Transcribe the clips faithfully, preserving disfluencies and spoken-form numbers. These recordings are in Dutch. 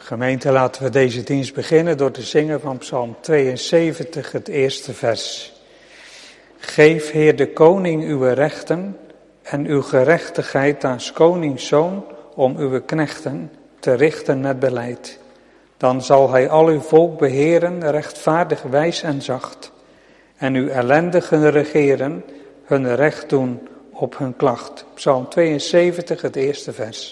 Gemeente, laten we deze dienst beginnen door te zingen van Psalm tweeënzeventig, het eerste vers. Geef, Heer, de koning uw rechten en uw gerechtigheid aan 's konings zoon om uw knechten te richten met beleid. Dan zal hij al uw volk beheren, rechtvaardig, wijs en zacht. En uw ellendigen regeren, hun recht doen op hun klacht. Psalm tweeënzeventig, het eerste vers.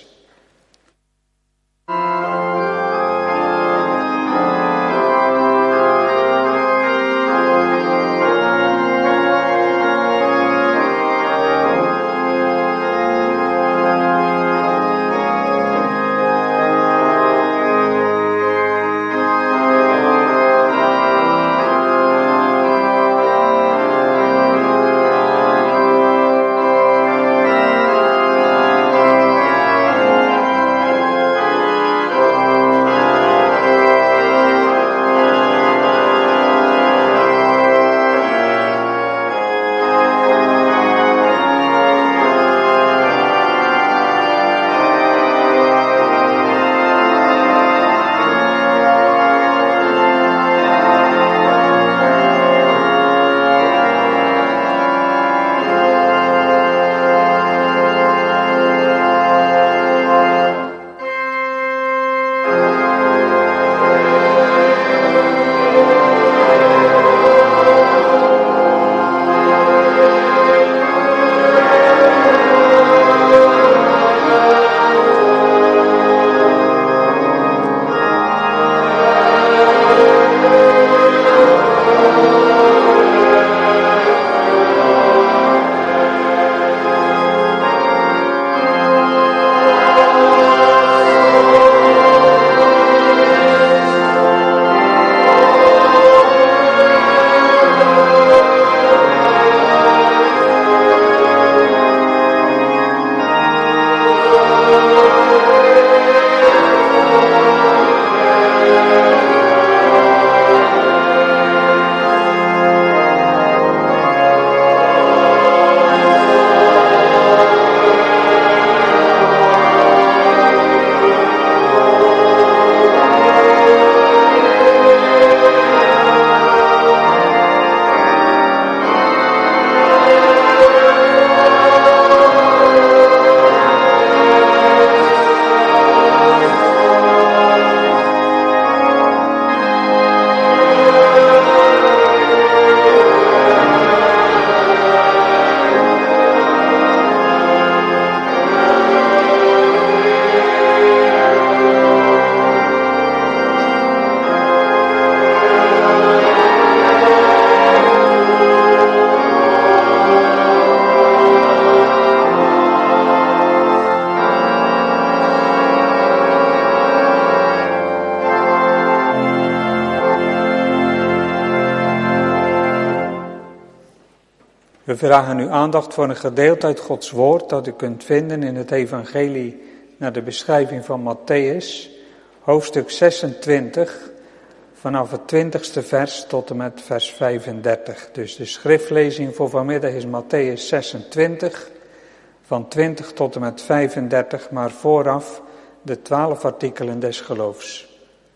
We vragen uw aandacht voor een gedeelte uit Gods woord dat u kunt vinden in het evangelie naar de beschrijving van Matthäus, hoofdstuk zesentwintig, vanaf het twintigste vers tot en met vers vijfendertig. Dus de schriftlezing voor vanmiddag is Matthäus zesentwintig, van twintig tot en met vijfendertig, maar vooraf de twaalf artikelen des geloofs.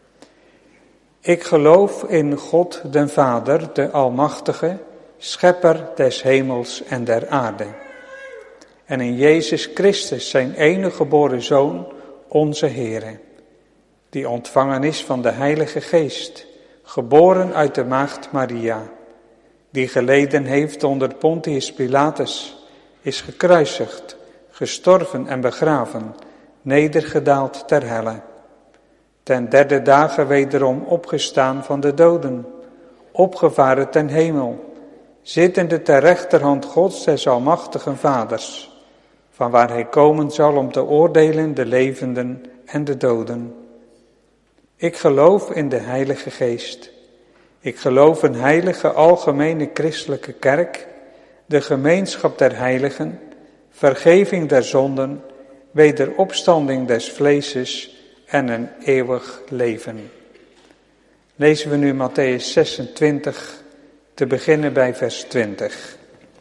Ik geloof in God den Vader, de Almachtige, Schepper des hemels en der aarde. En in Jezus Christus, zijn enige geboren Zoon, onze Heere, die ontvangen is van de Heilige Geest, geboren uit de maagd Maria, die geleden heeft onder Pontius Pilatus, is gekruisigd, gestorven en begraven, nedergedaald ter helle. Ten derde dagen wederom opgestaan van de doden, opgevaren ten hemel, zittende ter rechterhand Gods des almachtigen Vaders, vanwaar hij komen zal om te oordelen de levenden en de doden. Ik geloof in de Heilige Geest. Ik geloof een heilige algemene christelijke kerk, de gemeenschap der heiligen, vergeving der zonden, wederopstanding des vleeses en een eeuwig leven. Lezen we nu Matthäus zesentwintig, te beginnen bij vers twintig.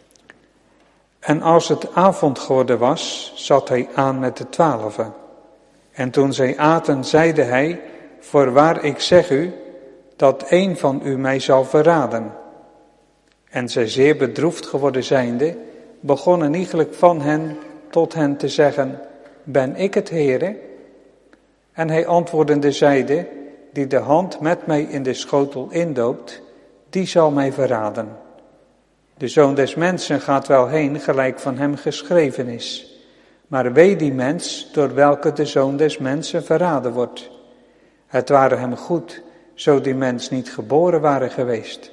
En als het avond geworden was, zat hij aan met de twaalfen. En toen zij aten, zeide hij, voorwaar ik zeg u, dat een van u mij zal verraden. En zij zeer bedroefd geworden zijnde, begonnen iegelijk van hen tot hen te zeggen, ben ik het, Heere? En hij antwoordende zeide, die de hand met mij in de schotel indoopt, die zal mij verraden. De Zoon des Mensen gaat wel heen, gelijk van hem geschreven is. Maar wee die mens, door welke de Zoon des Mensen verraden wordt. Het ware hem goed, zo die mens niet geboren ware geweest.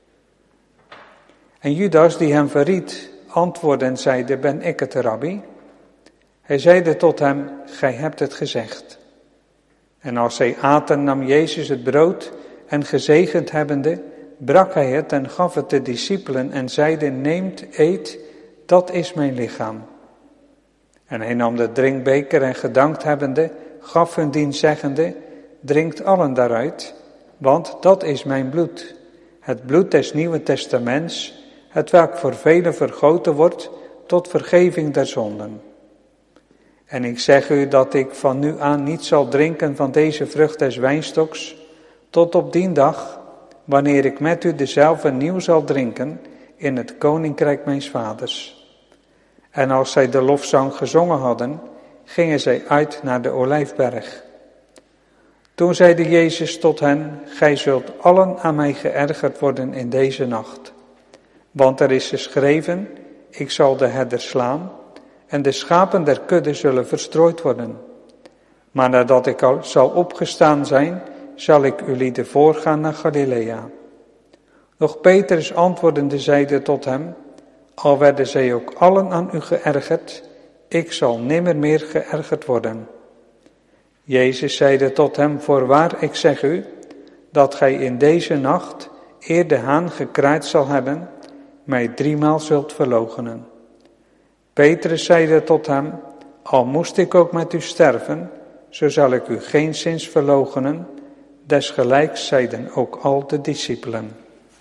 En Judas, die hem verried, antwoordde en zeide, ben ik het, Rabbi? Hij zeide tot hem, gij hebt het gezegd. En als zij aten, nam Jezus het brood en gezegend hebbende, brak hij het en gaf het de discipelen en zeide, neemt, eet, dat is mijn lichaam. En hij nam de drinkbeker en gedankt hebbende, gaf hun dien zeggende, drinkt allen daaruit, want dat is mijn bloed, het bloed des Nieuwe Testaments, het welk voor velen vergoten wordt tot vergeving der zonden. En ik zeg u dat ik van nu aan niet zal drinken van deze vrucht des wijnstoks, tot op dien dag, wanneer ik met u dezelfde nieuw zal drinken in het koninkrijk mijns vaders. En als zij de lofzang gezongen hadden, gingen zij uit naar de Olijfberg. Toen zeide Jezus tot hen, gij zult allen aan mij geërgerd worden in deze nacht. Want er is geschreven, ik zal de herder slaan, en de schapen der kudde zullen verstrooid worden. Maar nadat ik al zal opgestaan zijn, zal ik u lieden voorgaan naar Galilea. Doch Petrus antwoordende zeide tot hem, al werden zij ook allen aan u geërgerd, ik zal nimmer meer geërgerd worden. Jezus zeide tot hem, voorwaar ik zeg u, dat gij in deze nacht, eer de haan gekraaid zal hebben, mij driemaal zult verloochenen. Petrus zeide tot hem, al moest ik ook met u sterven, zo zal ik u geenszins verloochenen. Desgelijks zeiden ook al de discipelen.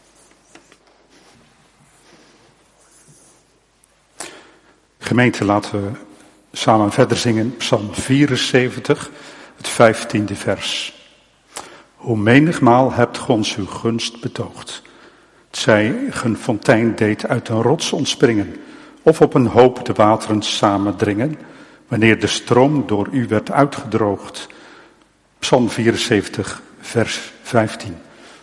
Gemeente, laten we samen verder zingen, Psalm vierenzeventig, het vijftiende vers. Hoe menigmaal hebt ge ons uw gunst betoogd. Het zij een fontein deed uit een rots ontspringen, of op een hoop de wateren samendringen, wanneer de stroom door u werd uitgedroogd. Psalm vierenzeventig, vers vijftien.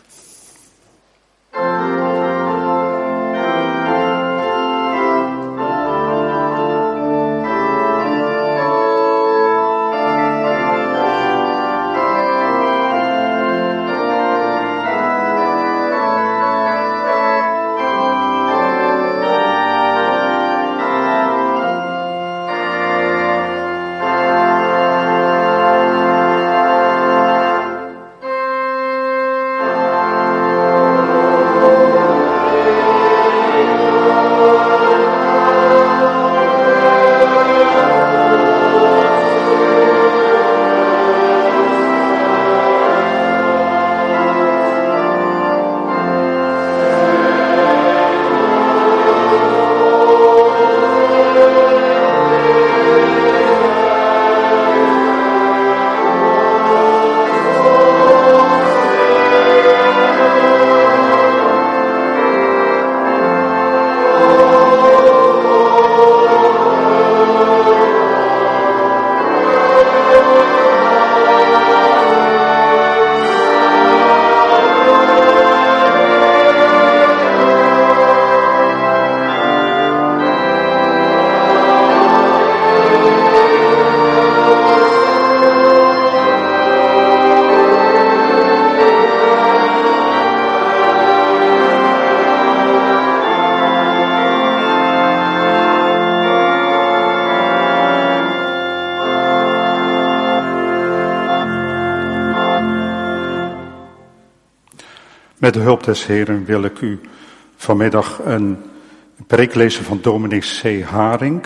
Met de hulp des Heren wil ik u vanmiddag een preek lezen van dominee C. Haring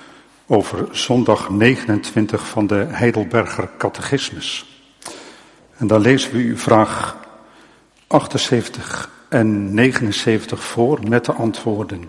over zondag negenentwintig van de Heidelberger Catechismus. En dan lezen we u vraag achtenzeventig en negenenzeventig voor met de antwoorden.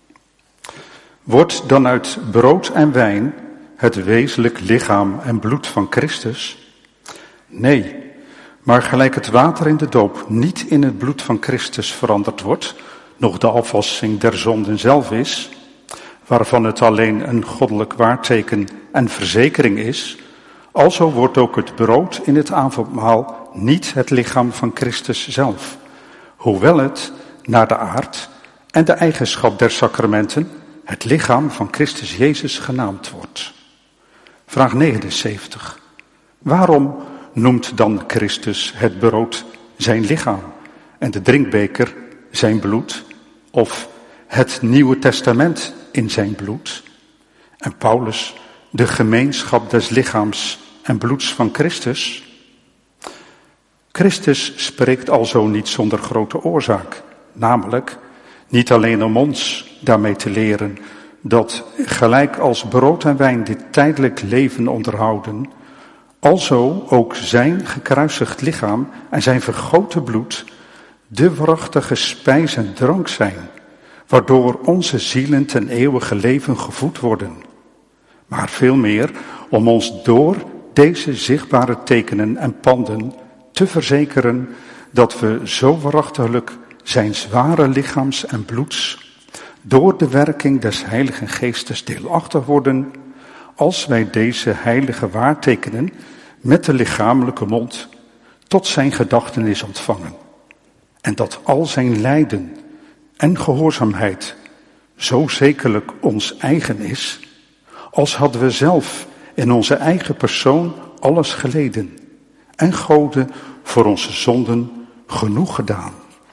Wordt dan uit brood en wijn het wezenlijk lichaam en bloed van Christus? Nee, Maar gelijk het water in de doop niet in het bloed van Christus veranderd wordt, nog de afwassing der zonden zelf is, waarvan het alleen een goddelijk waarteken en verzekering is, alzo wordt ook het brood in het avondmaal niet het lichaam van Christus zelf, hoewel het naar de aard en de eigenschap der sacramenten het lichaam van Christus Jezus genaamd wordt. Vraag negenenzeventig. Waarom noemt dan Christus het brood zijn lichaam en de drinkbeker zijn bloed, of het Nieuwe Testament in zijn bloed, en Paulus de gemeenschap des lichaams en bloeds van Christus? Christus spreekt alzo niet zonder grote oorzaak, namelijk niet alleen om ons daarmee te leren dat gelijk als brood en wijn dit tijdelijk leven onderhouden, alzo ook zijn gekruisigd lichaam en zijn vergoten bloed de waarachtige spijs en drank zijn, waardoor onze zielen ten eeuwige leven gevoed worden. Maar veel meer om ons door deze zichtbare tekenen en panden te verzekeren dat we zo waarachtiglijk zijn zware lichaams en bloeds door de werking des Heilige Geestes deelachtig worden, als wij deze heilige waartekenen met de lichamelijke mond tot zijn gedachtenis ontvangen. En dat al zijn lijden en gehoorzaamheid zo zekerlijk ons eigen is, als hadden we zelf in onze eigen persoon alles geleden en Gode voor onze zonden genoeg gedaan.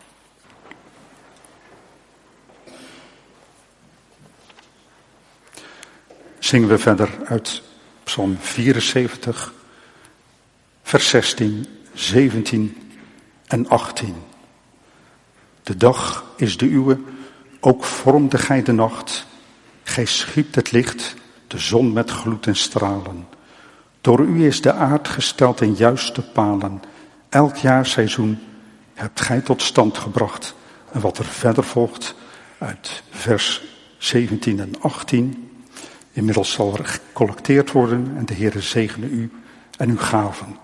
Zingen we verder uit Psalm vierenzeventig, vers zestien, zeventien en achttien. De dag is de uwe, ook vormde gij de nacht. Gij schiept het licht, de zon met gloed en stralen. Door u is de aard gesteld in juiste palen. Elk jaarseizoen hebt gij tot stand gebracht. En wat er verder volgt uit vers zeventien en achttien. Inmiddels zal er gecollecteerd worden en de Heere zegene u en uw gaven.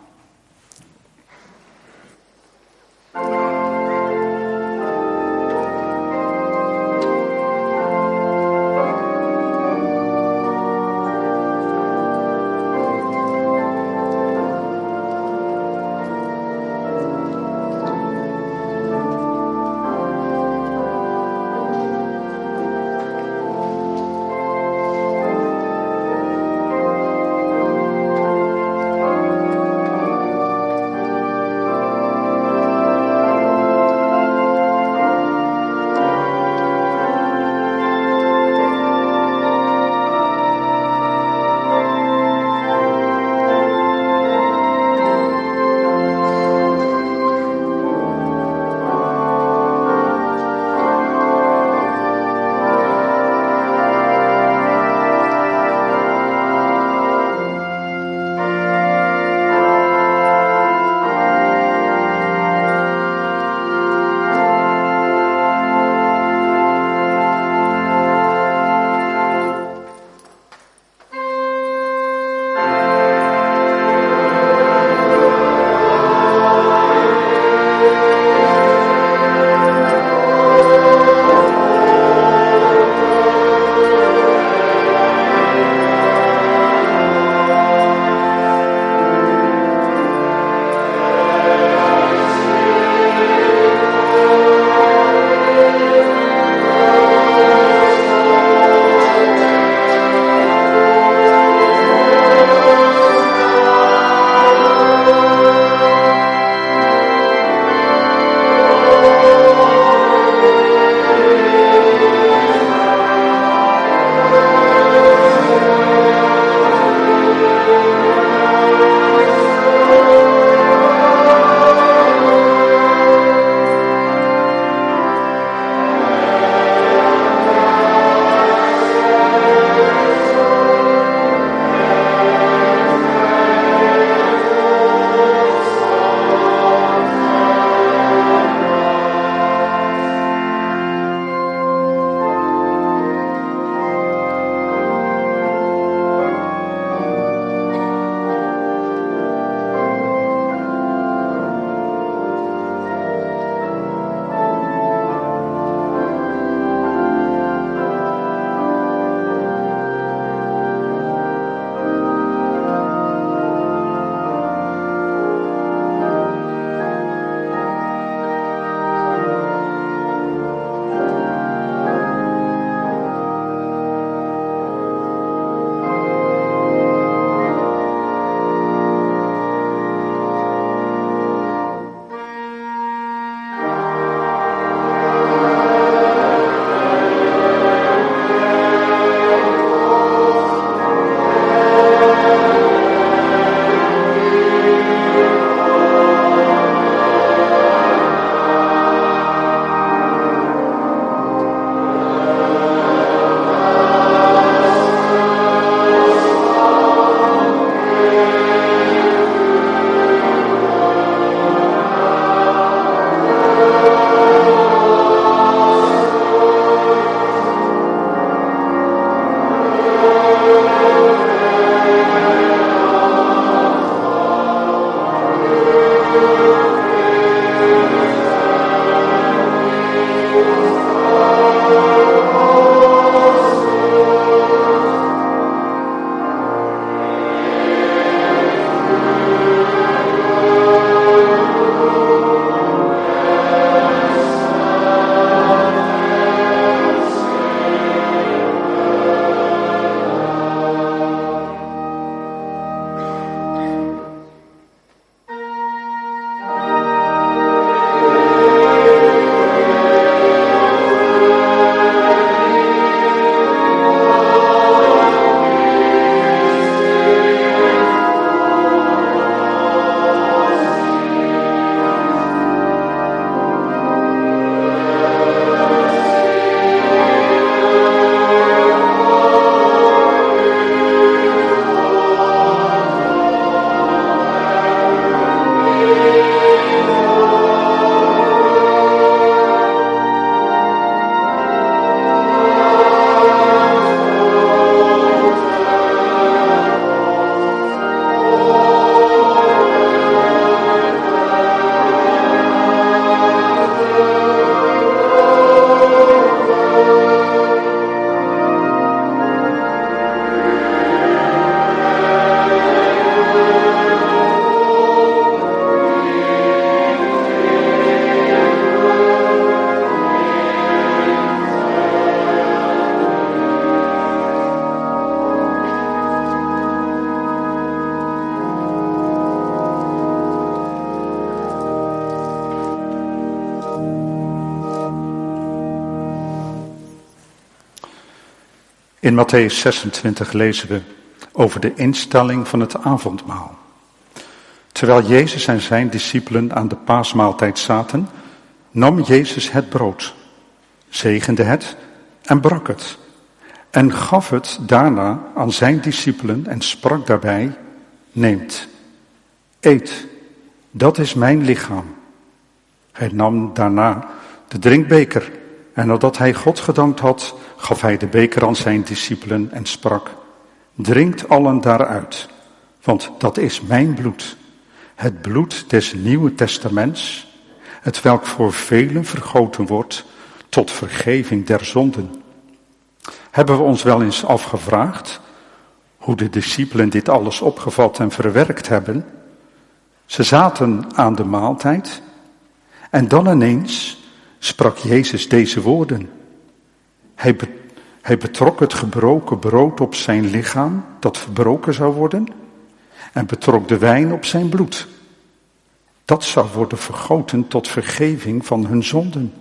In Mattheüs zesentwintig lezen we over de instelling van het avondmaal. Terwijl Jezus en zijn discipelen aan de paasmaaltijd zaten, nam Jezus het brood, zegende het en brak het. En gaf het daarna aan zijn discipelen en sprak daarbij: neemt, eet, dat is mijn lichaam. Hij nam daarna de drinkbeker en nadat hij God gedankt had, gaf hij de beker aan zijn discipelen en sprak: drinkt allen daaruit, want dat is mijn bloed, het bloed des Nieuwe Testaments, het welk voor velen vergoten wordt tot vergeving der zonden. Hebben we ons wel eens afgevraagd hoe de discipelen dit alles opgevat en verwerkt hebben? Ze zaten aan de maaltijd en dan ineens sprak Jezus deze woorden. Hij, be, hij betrok het gebroken brood op zijn lichaam, dat verbroken zou worden, en betrok de wijn op zijn bloed. Dat zou worden vergoten tot vergeving van hun zonden.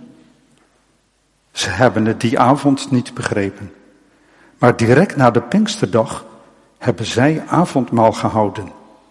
Ze hebben het die avond niet begrepen. Maar direct na de Pinksterdag hebben zij avondmaal gehouden.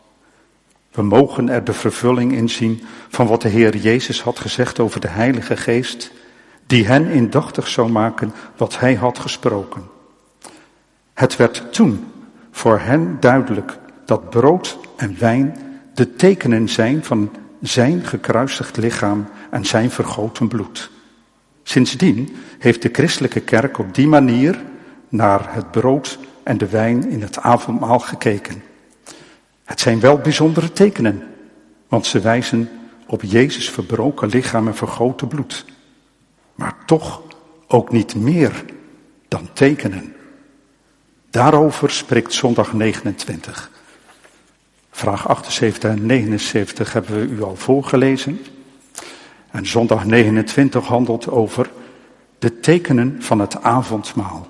We mogen er de vervulling in zien van wat de Heer Jezus had gezegd over de Heilige Geest, die hen indachtig zou maken wat hij had gesproken. Het werd toen voor hen duidelijk dat brood en wijn de tekenen zijn van zijn gekruisigd lichaam en zijn vergoten bloed. Sindsdien heeft de christelijke kerk op die manier naar het brood en de wijn in het avondmaal gekeken. Het zijn wel bijzondere tekenen, want ze wijzen op Jezus' verbroken lichaam en vergoten bloed. Maar toch ook niet meer dan tekenen. Daarover spreekt zondag negenentwintig. Vraag achtenzeventig en negenenzeventig hebben we u al voorgelezen. En zondag negenentwintig handelt over de tekenen van het avondmaal.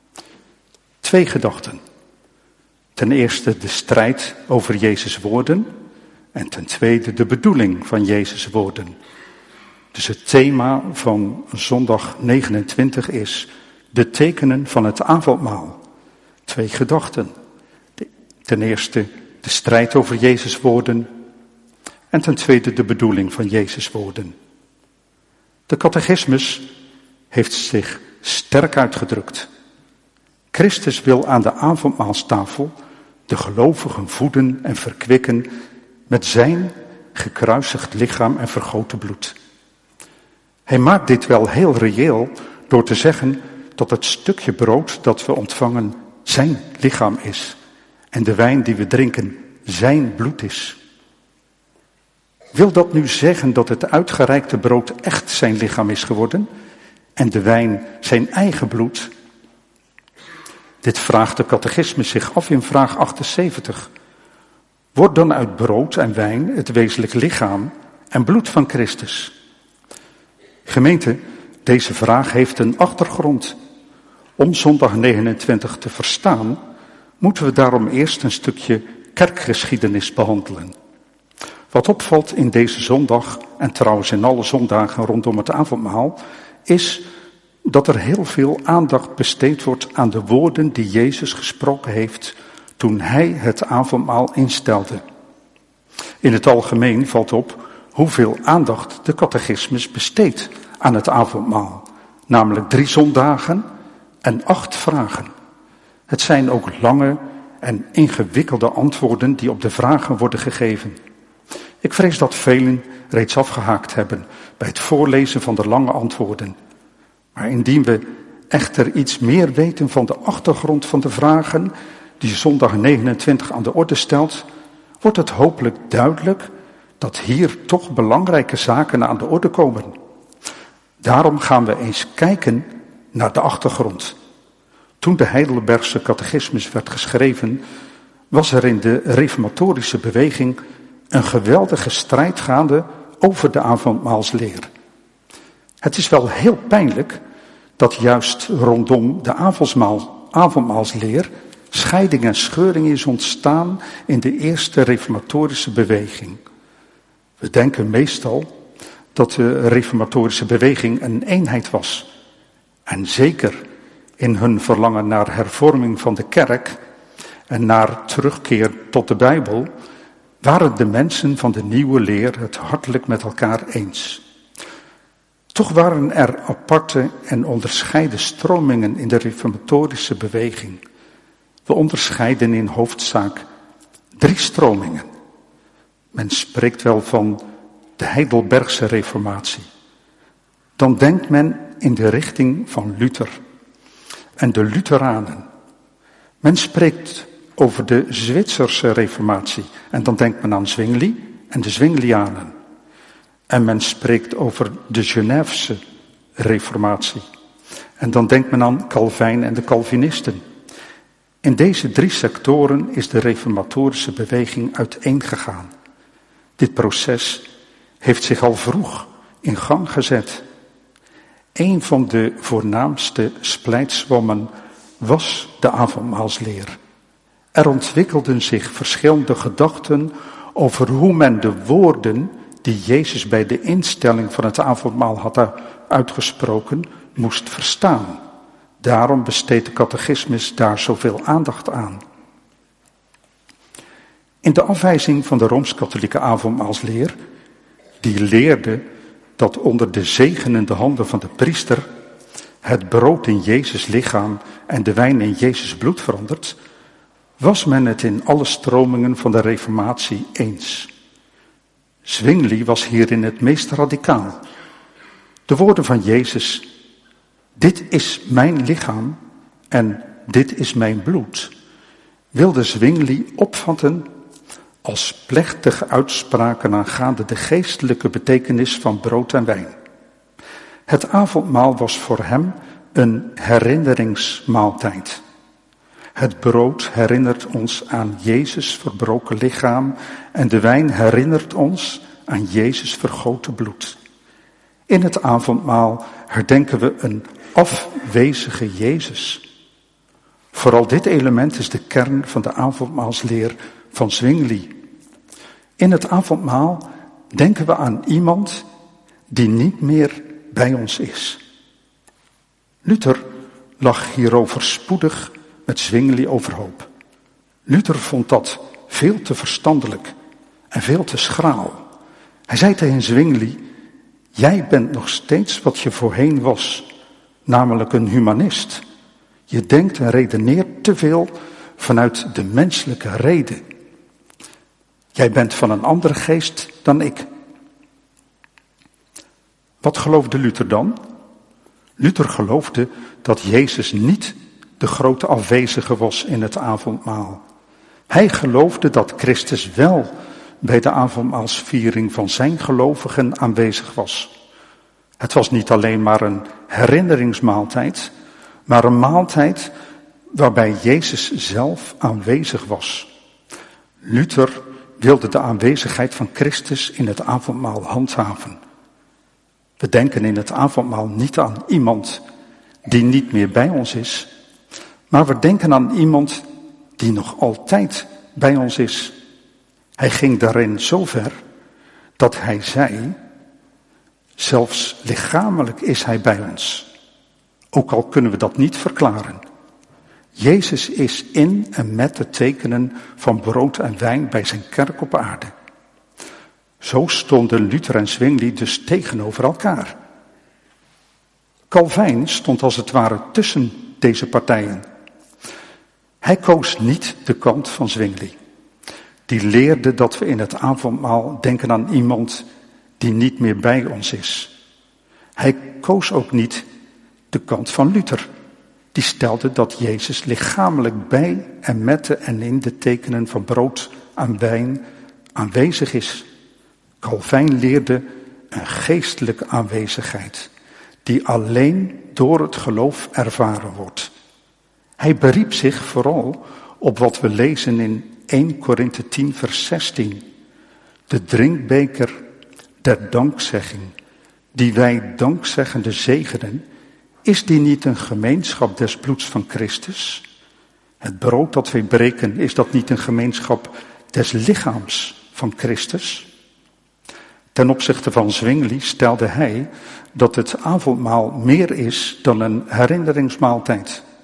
Twee gedachten. Ten eerste de strijd over Jezus' woorden en ten tweede de bedoeling van Jezus' woorden. Dus het thema van zondag negenentwintig is de tekenen van het avondmaal. Twee gedachten. Ten eerste de strijd over Jezus' woorden en ten tweede de bedoeling van Jezus' woorden. De catechismus heeft zich sterk uitgedrukt. Christus wil aan de avondmaalstafel de gelovigen voeden en verkwikken met zijn gekruisigd lichaam en vergoten bloed. Hij maakt dit wel heel reëel door te zeggen dat het stukje brood dat we ontvangen zijn lichaam is en de wijn die we drinken zijn bloed is. Wil dat nu zeggen dat het uitgereikte brood echt zijn lichaam is geworden en de wijn zijn eigen bloed? Dit vraagt de catechismus zich af in vraag achtenzeventig. Wordt dan uit brood en wijn het wezenlijk lichaam en bloed van Christus? Gemeente, deze vraag heeft een achtergrond. Om zondag negenentwintig te verstaan, moeten we daarom eerst een stukje kerkgeschiedenis behandelen. Wat opvalt in deze zondag, en trouwens in alle zondagen rondom het avondmaal, is dat er heel veel aandacht besteed wordt aan de woorden die Jezus gesproken heeft toen hij het avondmaal instelde. In het algemeen valt op hoeveel aandacht de catechismus besteedt aan het avondmaal, namelijk drie zondagen en acht vragen. Het zijn ook lange en ingewikkelde antwoorden die op de vragen worden gegeven. Ik vrees dat velen reeds afgehaakt hebben bij het voorlezen van de lange antwoorden. Maar indien we echter iets meer weten van de achtergrond van de vragen die zondag negenentwintig aan de orde stelt, wordt het hopelijk duidelijk dat hier toch belangrijke zaken aan de orde komen. Daarom gaan we eens kijken naar de achtergrond. Toen de Heidelbergse catechismus werd geschreven, was er in de reformatorische beweging een geweldige strijd gaande over de avondmaalsleer. Het is wel heel pijnlijk dat juist rondom de avondmaal, avondmaalsleer scheiding en scheuring is ontstaan in de eerste reformatorische beweging. We denken meestal dat de reformatorische beweging een eenheid was. En zeker in hun verlangen naar hervorming van de kerk en naar terugkeer tot de Bijbel, waren de mensen van de nieuwe leer het hartelijk met elkaar eens. Toch waren er aparte en onderscheiden stromingen in de reformatorische beweging. We onderscheiden in hoofdzaak drie stromingen. Men spreekt wel van de Heidelbergse reformatie. Dan denkt men in de richting van Luther en de Lutheranen. Men spreekt over de Zwitserse reformatie en dan denkt men aan Zwingli en de Zwinglianen. En men spreekt over de Genèvese reformatie. En dan denkt men aan Calvijn en de Calvinisten. In deze drie sectoren is de reformatorische beweging uiteengegaan. Dit proces heeft zich al vroeg in gang gezet. Een van de voornaamste splijtswammen was de avondmaalsleer. Er ontwikkelden zich verschillende gedachten over hoe men de woorden die Jezus bij de instelling van het avondmaal had uitgesproken, moest verstaan. Daarom besteedt de catechismus daar zoveel aandacht aan. In de afwijzing van de Rooms-Katholieke avondmaalsleer, die leerde dat onder de zegenende handen van de priester het brood in Jezus lichaam en de wijn in Jezus bloed verandert, was men het in alle stromingen van de reformatie eens. Zwingli was hierin het meest radicaal. De woorden van Jezus, dit is mijn lichaam en dit is mijn bloed, wilde Zwingli opvatten als plechtige uitspraken aangaande de geestelijke betekenis van brood en wijn. Het avondmaal was voor hem een herinneringsmaaltijd. Het brood herinnert ons aan Jezus' verbroken lichaam en de wijn herinnert ons aan Jezus' vergoten bloed. In het avondmaal herdenken we een afwezige Jezus. Vooral dit element is de kern van de avondmaalsleer van Zwingli. In het avondmaal denken we aan iemand die niet meer bij ons is. Luther lag hierover spoedig met Zwingli overhoop. Luther vond dat veel te verstandelijk en veel te schraal. Hij zei tegen Zwingli, jij bent nog steeds wat je voorheen was, namelijk een humanist. Je denkt en redeneert te veel vanuit de menselijke reden. Jij bent van een andere geest dan ik. Wat geloofde Luther dan? Luther geloofde dat Jezus niet de grote afwezige was in het avondmaal. Hij geloofde dat Christus wel bij de avondmaalsviering van zijn gelovigen aanwezig was. Het was niet alleen maar een herinneringsmaaltijd, maar een maaltijd waarbij Jezus zelf aanwezig was. Luther wilde de aanwezigheid van Christus in het avondmaal handhaven. We denken in het avondmaal niet aan iemand die niet meer bij ons is, maar we denken aan iemand die nog altijd bij ons is. Hij ging daarin zo ver dat hij zei, zelfs lichamelijk is hij bij ons. Ook al kunnen we dat niet verklaren. Jezus is in en met de tekenen van brood en wijn bij zijn kerk op aarde. Zo stonden Luther en Zwingli dus tegenover elkaar. Calvijn stond als het ware tussen deze partijen. Hij koos niet de kant van Zwingli. Die leerde dat we in het avondmaal denken aan iemand die niet meer bij ons is. Hij koos ook niet de kant van Luther. Die stelde dat Jezus lichamelijk bij en met de en in de tekenen van brood en wijn aanwezig is. Calvijn leerde een geestelijke aanwezigheid die alleen door het geloof ervaren wordt. Hij beriep zich vooral op wat we lezen in Eerste Korinthe tien vers zestien. De drinkbeker der dankzegging, die wij dankzeggende zegenen, is die niet een gemeenschap des bloeds van Christus? Het brood dat wij breken, is dat niet een gemeenschap des lichaams van Christus? Ten opzichte van Zwingli stelde hij dat het avondmaal meer is dan een herinneringsmaaltijd.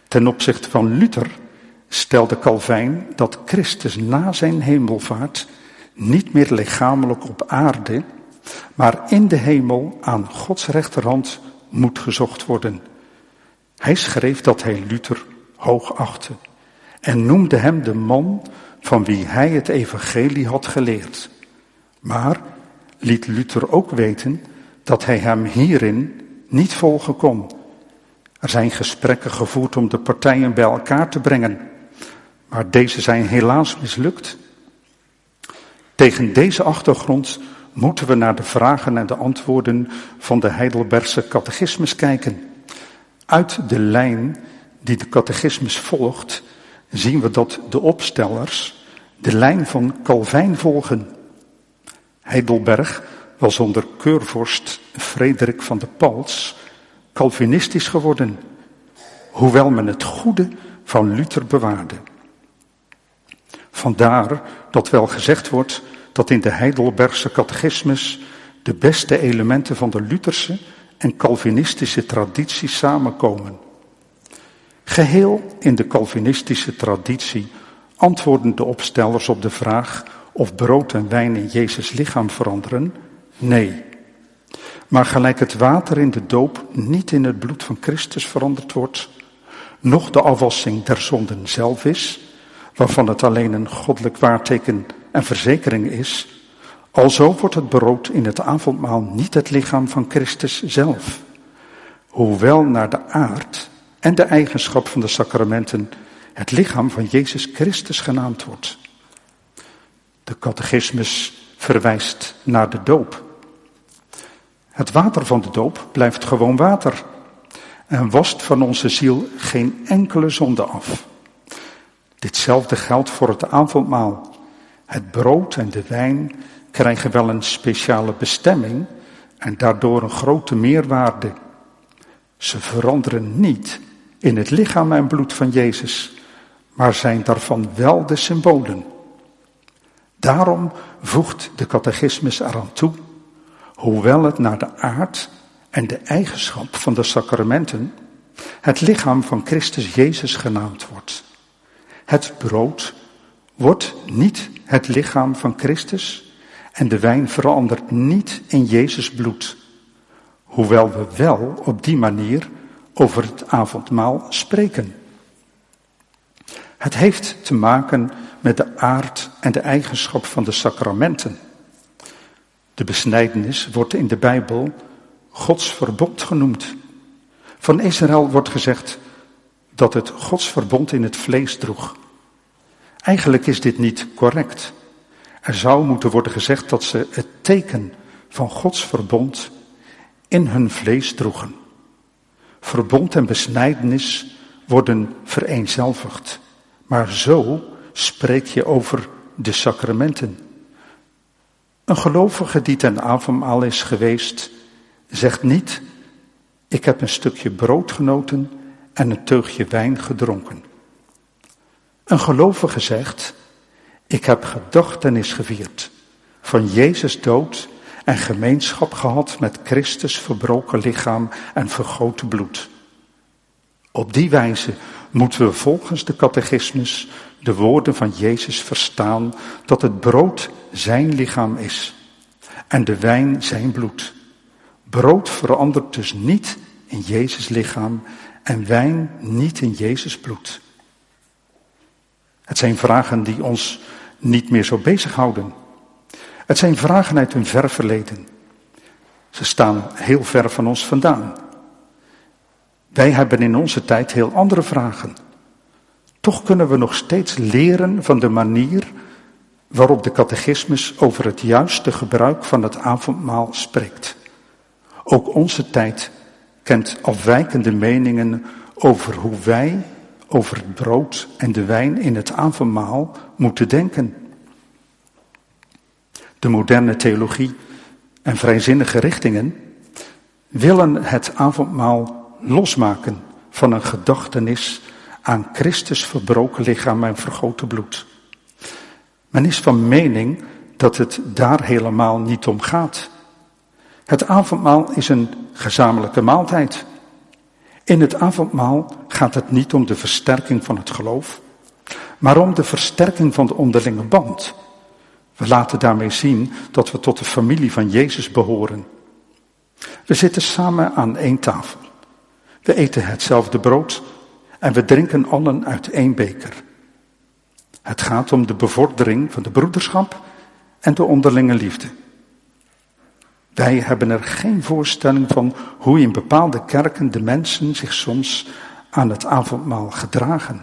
Ten opzichte van Luther stelde Calvijn dat Christus na zijn hemelvaart niet meer lichamelijk op aarde, maar in de hemel aan Gods rechterhand moet gezocht worden. Hij schreef dat hij Luther hoog achtte en noemde hem de man van wie hij het evangelie had geleerd. Maar liet Luther ook weten dat hij hem hierin niet volgen kon. Er zijn gesprekken gevoerd om de partijen bij elkaar te brengen, maar deze zijn helaas mislukt. Tegen deze achtergrond moeten we naar de vragen en de antwoorden van de Heidelbergse catechismus kijken. Uit de lijn die de catechismus volgt, zien we dat de opstellers de lijn van Calvijn volgen. Heidelberg was onder keurvorst Frederik van de Pals Calvinistisch geworden, hoewel men het goede van Luther bewaarde. Vandaar dat wel gezegd wordt dat in de Heidelbergse catechismus de beste elementen van de Lutherse en Calvinistische traditie samenkomen. Geheel in de Calvinistische traditie antwoorden de opstellers op de vraag of brood en wijn in Jezus' lichaam veranderen? Nee. Maar gelijk het water in de doop niet in het bloed van Christus veranderd wordt, noch de afwassing der zonden zelf is, waarvan het alleen een goddelijk waarteken en verzekering is, alzo wordt het brood in het avondmaal niet het lichaam van Christus zelf, hoewel naar de aard en de eigenschap van de sacramenten het lichaam van Jezus Christus genaamd wordt. De catechismus verwijst naar de doop. Het water van de doop blijft gewoon water en wast van onze ziel geen enkele zonde af. Ditzelfde geldt voor het avondmaal. Het brood en de wijn krijgen wel een speciale bestemming en daardoor een grote meerwaarde. Ze veranderen niet in het lichaam en bloed van Jezus, maar zijn daarvan wel de symbolen. Daarom voegt de catechismus eraan toe, hoewel het naar de aard en de eigenschap van de sacramenten het lichaam van Christus Jezus genaamd wordt. Het brood wordt niet het lichaam van Christus en de wijn verandert niet in Jezus bloed, hoewel we wel op die manier over het avondmaal spreken. Het heeft te maken met de aard en de eigenschap van de sacramenten. De besnijdenis wordt in de Bijbel Gods verbond genoemd. Van Israël wordt gezegd dat het Gods verbond in het vlees droeg. Eigenlijk is dit niet correct. Er zou moeten worden gezegd dat ze het teken van Gods verbond in hun vlees droegen. Verbond en besnijdenis worden vereenzelvigd. Maar zo spreek je over de sacramenten. Een gelovige die ten avondmaal is geweest, zegt niet: ik heb een stukje brood genoten en een teugje wijn gedronken. Een gelovige zegt: ik heb gedachtenis gevierd van Jezus dood en gemeenschap gehad met Christus verbroken lichaam en vergoten bloed. Op die wijze moeten we volgens de catechismus de woorden van Jezus verstaan dat het brood zijn lichaam is en de wijn zijn bloed. Brood verandert dus niet in Jezus lichaam en wijn niet in Jezus bloed. Het zijn vragen die ons niet meer zo bezighouden. Het zijn vragen uit een ver verleden. Ze staan heel ver van ons vandaan. Wij hebben in onze tijd heel andere vragen. Toch kunnen we nog steeds leren van de manier waarop de catechismus over het juiste gebruik van het avondmaal spreekt. Ook onze tijd kent afwijkende meningen over hoe wij over het brood en de wijn in het avondmaal moeten denken. De moderne theologie en vrijzinnige richtingen willen het avondmaal losmaken van een gedachtenis aan Christus verbroken lichaam en vergoten bloed. Men is van mening dat het daar helemaal niet om gaat. Het avondmaal is een gezamenlijke maaltijd. In het avondmaal gaat het niet om de versterking van het geloof, maar om de versterking van de onderlinge band. We laten daarmee zien dat we tot de familie van Jezus behoren. We zitten samen aan één tafel. We eten hetzelfde brood en we drinken allen uit één beker. Het gaat om de bevordering van de broederschap en de onderlinge liefde. Wij hebben er geen voorstelling van hoe in bepaalde kerken de mensen zich soms aan het avondmaal gedragen.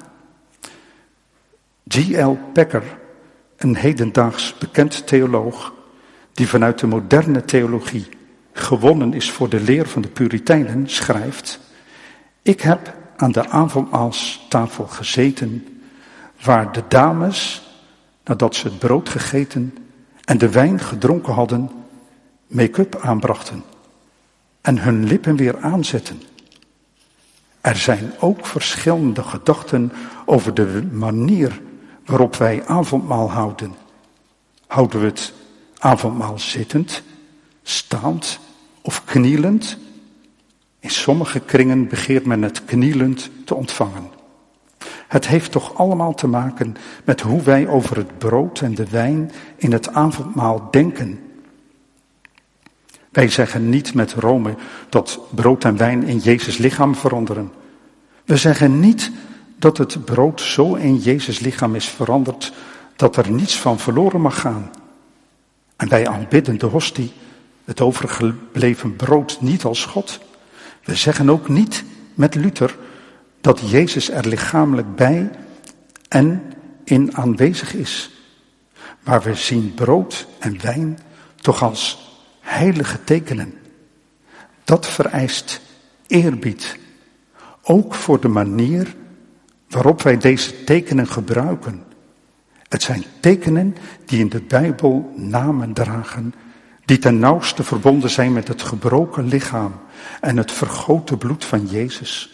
G L Packer, een hedendaags bekend theoloog, die vanuit de moderne theologie gewonnen is voor de leer van de Puritijnen, schrijft: ik heb aan de avondmaalstafel gezeten, waar de dames, nadat ze het brood gegeten en de wijn gedronken hadden, make-up aanbrachten en hun lippen weer aanzetten. Er zijn ook verschillende gedachten over de manier waarop wij avondmaal houden. Houden we het avondmaal zittend, staand of knielend? In sommige kringen begeert men het knielend te ontvangen. Het heeft toch allemaal te maken met hoe wij over het brood en de wijn in het avondmaal denken. Wij zeggen niet met Rome dat brood en wijn in Jezus' lichaam veranderen. We zeggen niet dat het brood zo in Jezus' lichaam is veranderd dat er niets van verloren mag gaan. En wij aanbidden de hostie, het overgebleven brood, niet als God. We zeggen ook niet met Luther dat Jezus er lichamelijk bij en in aanwezig is. Maar we zien brood en wijn toch als heilige tekenen. Dat vereist eerbied, ook voor de manier waarop wij deze tekenen gebruiken. Het zijn tekenen die in de Bijbel namen dragen, die ten nauwste verbonden zijn met het gebroken lichaam en het vergoten bloed van Jezus.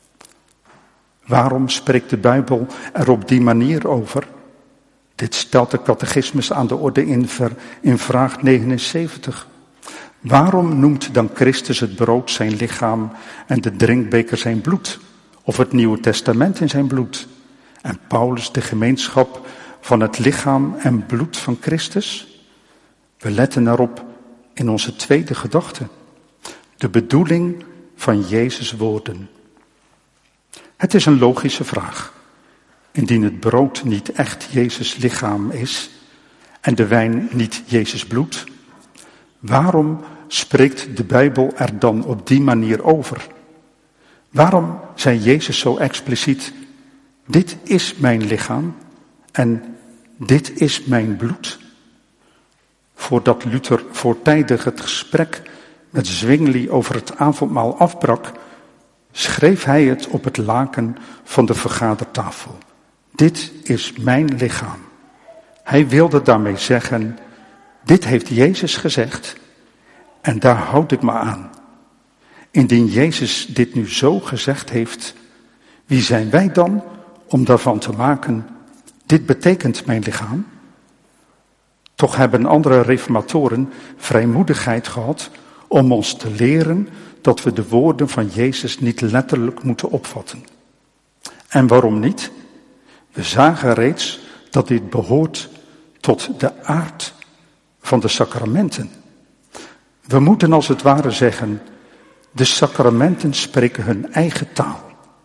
Waarom spreekt de Bijbel er op die manier over? Dit stelt de catechismus aan de orde in, ver, in vraag negenenzeventig. Waarom noemt dan Christus het brood zijn lichaam en de drinkbeker zijn bloed? Of het Nieuwe Testament in zijn bloed? En Paulus de gemeenschap van het lichaam en bloed van Christus? We letten erop in onze tweede gedachte. De bedoeling van Jezus' woorden. Het is een logische vraag. Indien het brood niet echt Jezus' lichaam is en de wijn niet Jezus' bloed, waarom spreekt de Bijbel er dan op die manier over? Waarom zei Jezus zo expliciet: dit is mijn lichaam en dit is mijn bloed? Voordat Luther voortijdig het gesprek met Zwingli over het avondmaal afbrak, schreef hij het op het laken van de vergadertafel. Dit is mijn lichaam. Hij wilde daarmee zeggen: dit heeft Jezus gezegd en daar houd ik me aan. Indien Jezus dit nu zo gezegd heeft, wie zijn wij dan om daarvan te maken: dit betekent mijn lichaam? Toch hebben andere reformatoren vrijmoedigheid gehad om ons te leren dat we de woorden van Jezus niet letterlijk moeten opvatten. En waarom niet? We zagen reeds dat dit behoort tot de aard van de sacramenten. We moeten als het ware zeggen: de sacramenten spreken hun eigen taal.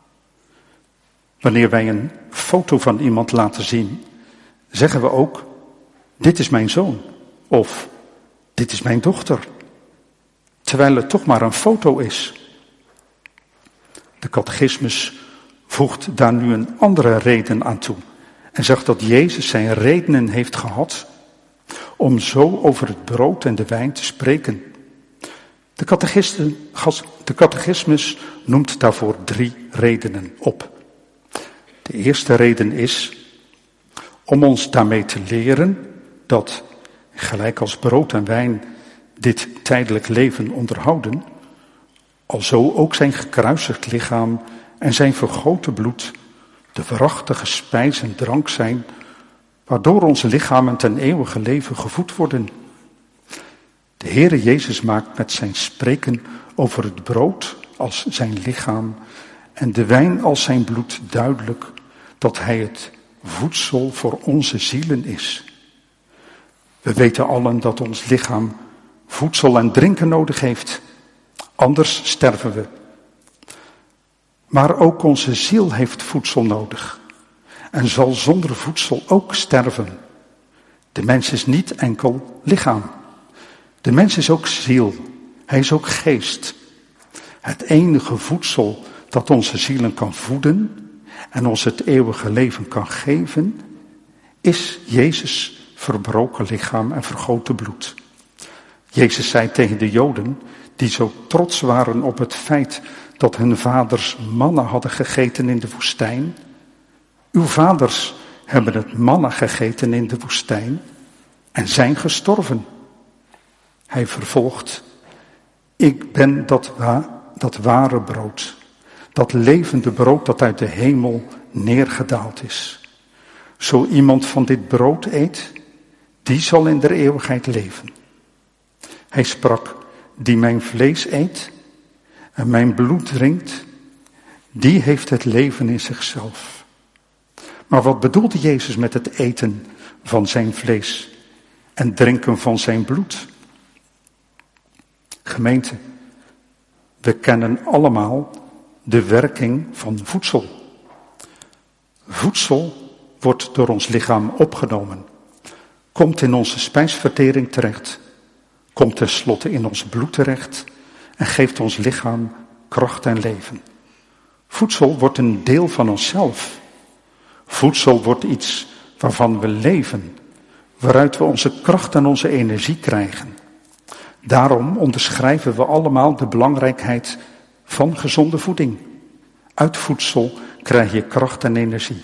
Wanneer wij een foto van iemand laten zien, zeggen we ook: dit is mijn zoon of dit is mijn dochter. Terwijl het toch maar een foto is. De catechismus voegt daar nu een andere reden aan toe en zegt dat Jezus zijn redenen heeft gehad om zo over het brood en de wijn te spreken. De, de catechismus noemt daarvoor drie redenen op. De eerste reden is om ons daarmee te leren dat, gelijk als brood en wijn dit tijdelijk leven onderhouden, alzo ook zijn gekruisigd lichaam en zijn vergoten bloed de waarachtige spijs en drank zijn, waardoor onze lichamen ten eeuwige leven gevoed worden. De Heere Jezus maakt met zijn spreken over het brood als zijn lichaam en de wijn als zijn bloed duidelijk dat hij het voedsel voor onze zielen is. We weten allen dat ons lichaam voedsel en drinken nodig heeft, anders sterven we. Maar ook onze ziel heeft voedsel nodig en zal zonder voedsel ook sterven. De mens is niet enkel lichaam. De mens is ook ziel. Hij is ook geest. Het enige voedsel dat onze zielen kan voeden en ons het eeuwige leven kan geven, is Jezus' verbroken lichaam en vergoten bloed. Jezus zei tegen de Joden, die zo trots waren op het feit dat hun vaders manna hadden gegeten in de woestijn: uw vaders hebben het manna gegeten in de woestijn en zijn gestorven. Hij vervolgt: ik ben dat, wa- dat ware brood, dat levende brood dat uit de hemel neergedaald is. Zo iemand van dit brood eet, die zal in de eeuwigheid leven. Hij sprak: die mijn vlees eet en mijn bloed drinkt, die heeft het leven in zichzelf. Maar wat bedoelde Jezus met het eten van zijn vlees en drinken van zijn bloed? Gemeente, we kennen allemaal de werking van voedsel. Voedsel wordt door ons lichaam opgenomen, komt in onze spijsvertering terecht, komt tenslotte in ons bloed terecht en geeft ons lichaam kracht en leven. Voedsel wordt een deel van onszelf. Voedsel wordt iets waarvan we leven, waaruit we onze kracht en onze energie krijgen. Daarom onderschrijven we allemaal de belangrijkheid van gezonde voeding. Uit voedsel krijg je kracht en energie.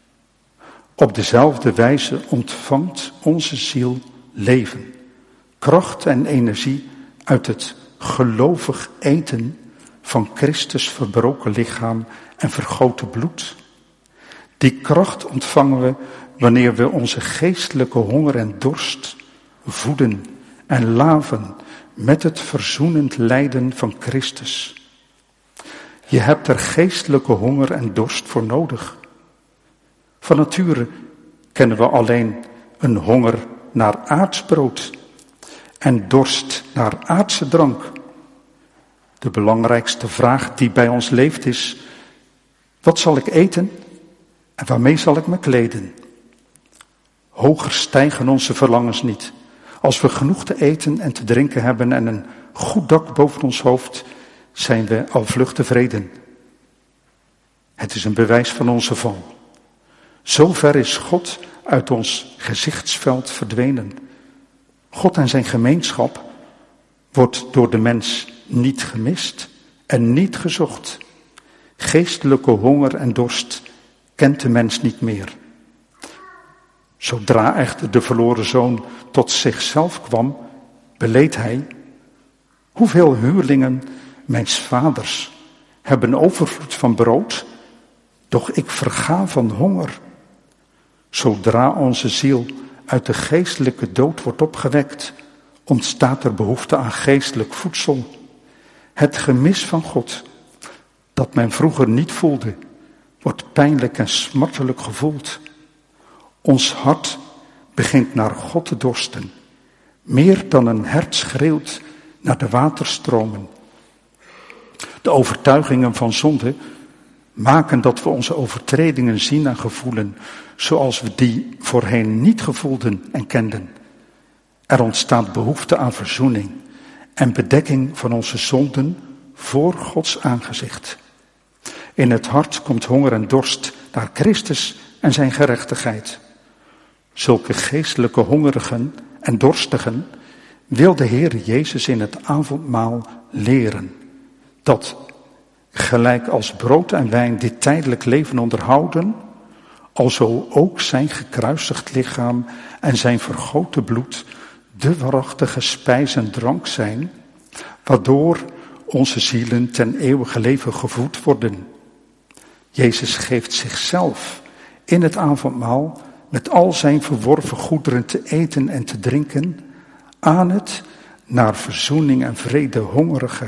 Op dezelfde wijze ontvangt onze ziel leven, kracht en energie uit het gelovig eten van Christus verbroken lichaam en vergoten bloed. Die kracht ontvangen we wanneer we onze geestelijke honger en dorst voeden en laven met het verzoenend lijden van Christus. Je hebt er geestelijke honger en dorst voor nodig. Van nature kennen we alleen een honger naar aards brood en dorst naar aardse drank. De belangrijkste vraag die bij ons leeft is: wat zal ik eten en waarmee zal ik me kleden? Hoger stijgen onze verlangens niet. Als we genoeg te eten en te drinken hebben en een goed dak boven ons hoofd, zijn we al vlug tevreden. Het is een bewijs van onze val. Zo ver is God uit ons gezichtsveld verdwenen. God en zijn gemeenschap wordt door de mens niet gemist en niet gezocht. Geestelijke honger en dorst kent de mens niet meer. Zodra echter de verloren zoon tot zichzelf kwam, beleed hij: hoeveel huurlingen mijns vaders hebben overvloed van brood, doch ik verga van honger. Zodra onze ziel uit de geestelijke dood wordt opgewekt, ontstaat er behoefte aan geestelijk voedsel. Het gemis van God, dat men vroeger niet voelde, wordt pijnlijk en smartelijk gevoeld. Ons hart begint naar God te dorsten, meer dan een hert schreeuwt naar de waterstromen. De overtuigingen van zonde maken dat we onze overtredingen zien en gevoelen, zoals we die voorheen niet gevoelden en kenden. Er ontstaat behoefte aan verzoening en bedekking van onze zonden voor Gods aangezicht. In het hart komt honger en dorst naar Christus en zijn gerechtigheid. Zulke geestelijke hongerigen en dorstigen wil de Heer Jezus in het avondmaal leren. Dat, gelijk als brood en wijn dit tijdelijk leven onderhouden, alzo ook zijn gekruisigd lichaam en zijn vergoten bloed de waarachtige spijs en drank zijn, waardoor onze zielen ten eeuwige leven gevoed worden. Jezus geeft zichzelf in het avondmaal met al zijn verworven goederen te eten en te drinken aan het naar verzoening en vrede hongerige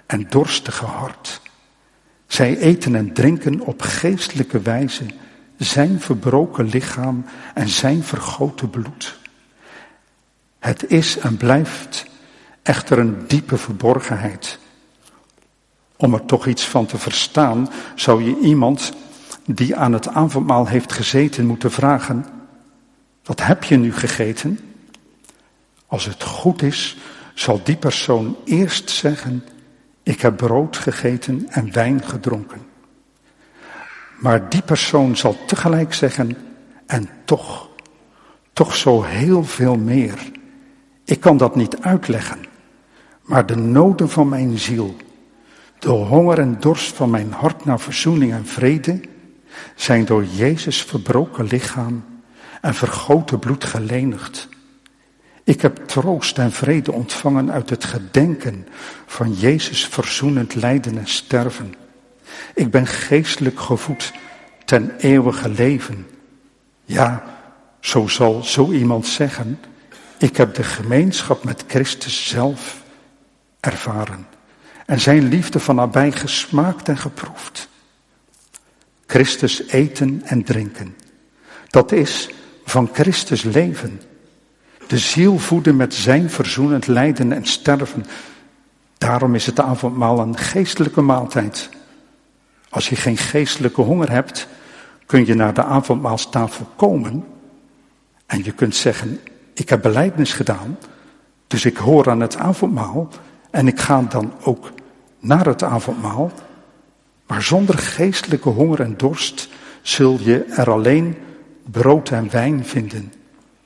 en dorstige hart. Zij eten en drinken op geestelijke wijze zijn verbroken lichaam en zijn vergoten bloed. Het is en blijft echter een diepe verborgenheid. Om er toch iets van te verstaan, zou je iemand die aan het avondmaal heeft gezeten moeten vragen: wat heb je nu gegeten? Als het goed is, zal die persoon eerst zeggen: ik heb brood gegeten en wijn gedronken. Maar die persoon zal tegelijk zeggen: en toch, toch zo heel veel meer. Ik kan dat niet uitleggen, maar de noden van mijn ziel, de honger en dorst van mijn hart naar verzoening en vrede, zijn door Jezus verbroken lichaam en vergoten bloed gelenigd. Ik heb troost en vrede ontvangen uit het gedenken van Jezus verzoenend lijden en sterven. Ik ben geestelijk gevoed ten eeuwige leven. Ja, zo zal zo iemand zeggen: ik heb de gemeenschap met Christus zelf ervaren en zijn liefde van nabij gesmaakt en geproefd. Christus eten en drinken, dat is van Christus leven. De ziel voeden met zijn verzoenend lijden en sterven. Daarom is het avondmaal een geestelijke maaltijd. Als je geen geestelijke honger hebt, kun je naar de avondmaalstafel komen en je kunt zeggen: ik heb belijdenis gedaan, dus ik hoor aan het avondmaal en ik ga dan ook naar het avondmaal. Maar zonder geestelijke honger en dorst zul je er alleen brood en wijn vinden.